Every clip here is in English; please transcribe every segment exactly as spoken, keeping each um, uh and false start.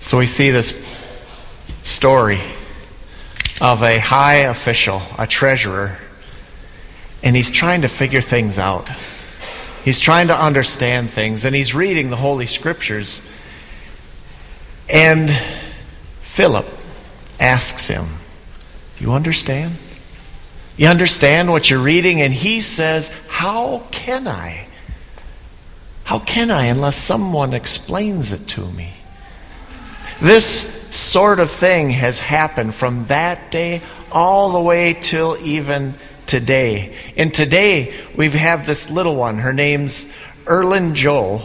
So we see this story of a high official, a treasurer, and he's trying to figure things out. He's trying to understand things, and he's reading the Holy Scriptures. And Philip asks him, "You understand? You understand what you're reading?" And he says, "How can I? How can I unless someone explains it to me?" This sort of thing has happened from that day all the way till even today. And today we have this little one. Her name's Erlyn Jo.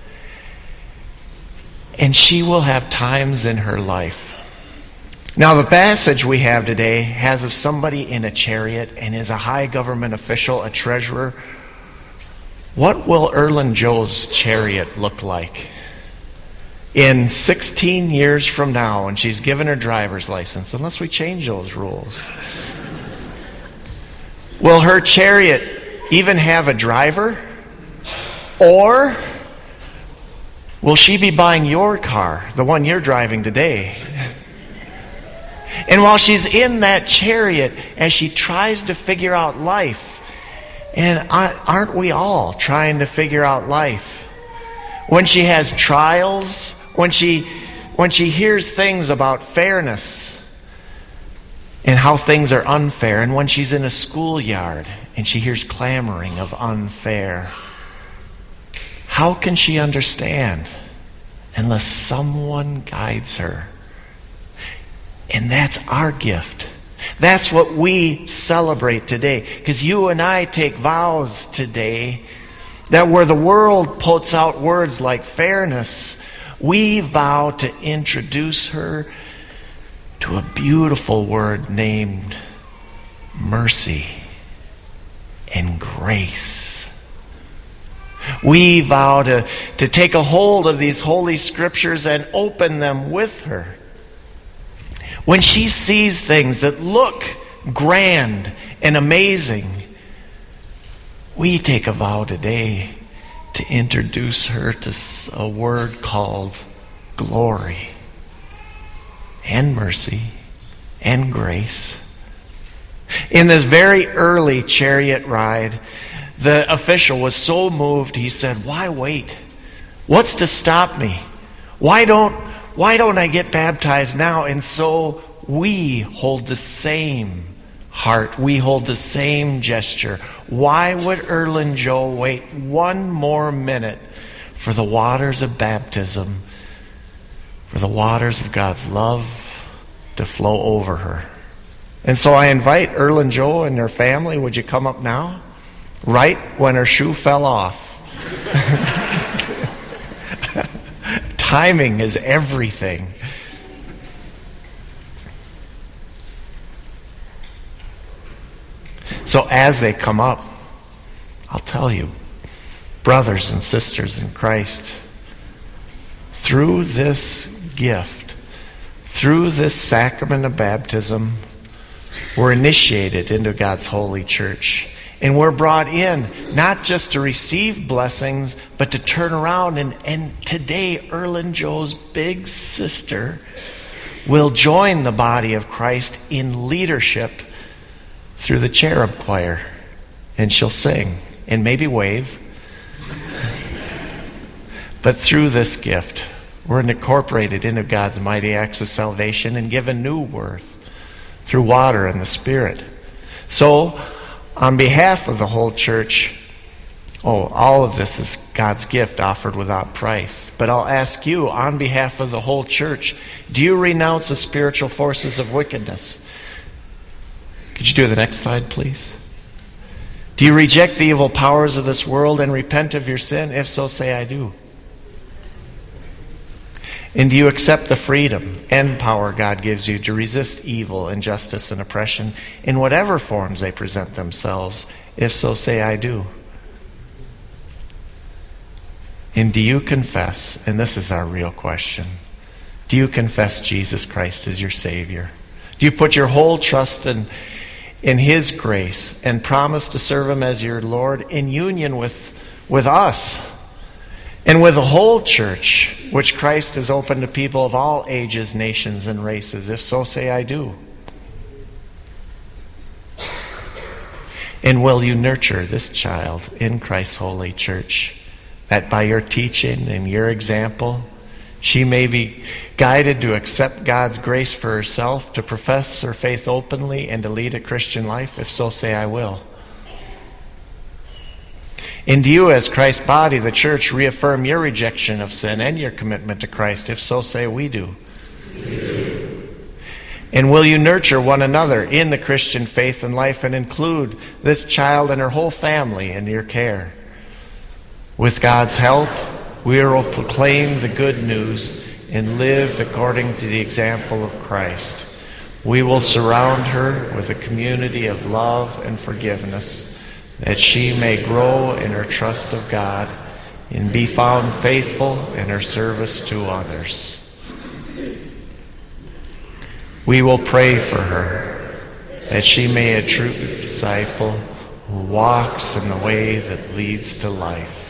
And she will have times in her life. Now the passage we have today has of somebody in a chariot and is a high government official, a treasurer. What will Erlyn Jo's chariot look like in sixteen years from now when she's given her driver's license, unless we change those rules? Will her chariot even have a driver? Or will she be buying your car, the one you're driving today? And while she's in that chariot, as she tries to figure out life, and aren't we all trying to figure out life? When she has trials, when she when she hears things about fairness and how things are unfair, and when she's in a schoolyard and she hears clamoring of unfair, how can she understand unless someone guides her? And that's our gift. That's what we celebrate today. Because you and I take vows today that where the world puts out words like fairness, we vow to introduce her to a beautiful word named mercy and grace. We vow to, to take a hold of these Holy Scriptures and open them with her. When she sees things that look grand and amazing, we take a vow today to introduce her to a word called glory and mercy and grace. In this very early chariot ride, the official was so moved, he said, "Why wait? What's to stop me? Why don't, why don't I get baptized now?" And so we hold the same heart. We hold the same gesture. Why would Erlyn Jo wait one more minute for the waters of baptism, for the waters of God's love to flow over her? And so I invite Erlyn Jo and her family, would you come up now? Right when her shoe fell off. Timing is everything. So as they come up, I'll tell you, brothers and sisters in Christ, through this gift, through this sacrament of baptism, we're initiated into God's holy church. And we're brought in not just to receive blessings, but to turn around. And, and today, Erlyn Jo's big sister will join the body of Christ in leadership through the cherub choir. And she'll sing and maybe wave. But through this gift, we're incorporated into God's mighty acts of salvation and given new worth through water and the Spirit. So, on behalf of the whole church, oh, all of this is God's gift offered without price. But I'll ask you, on behalf of the whole church, do you renounce the spiritual forces of wickedness? Could you do the next slide, please? Do you reject the evil powers of this world and repent of your sin? If so, say, "I do." And do you accept the freedom and power God gives you to resist evil, injustice, and oppression in whatever forms they present themselves? If so, say, "I do." And do you confess, and this is our real question, do you confess Jesus Christ as your Savior? Do you put your whole trust in, in His grace and promise to serve Him as your Lord in union with, with us? And with the whole church, which Christ has opened to people of all ages, nations, and races. If so, say I do. And will you nurture this child in Christ's holy church, that by your teaching and your example, she may be guided to accept God's grace for herself, to profess her faith openly, and to lead a Christian life? If so, say I will. And do you, as Christ's body, the church, reaffirm your rejection of sin and your commitment to Christ? If so, say we do. We do. And will you nurture one another in the Christian faith and life, and include this child and her whole family in your care? With God's help, we will proclaim the good news and live according to the example of Christ. We will surround her with a community of love and forgiveness, that she may grow in her trust of God and be found faithful in her service to others. We will pray for her, that she may be a true disciple who walks in the way that leads to life.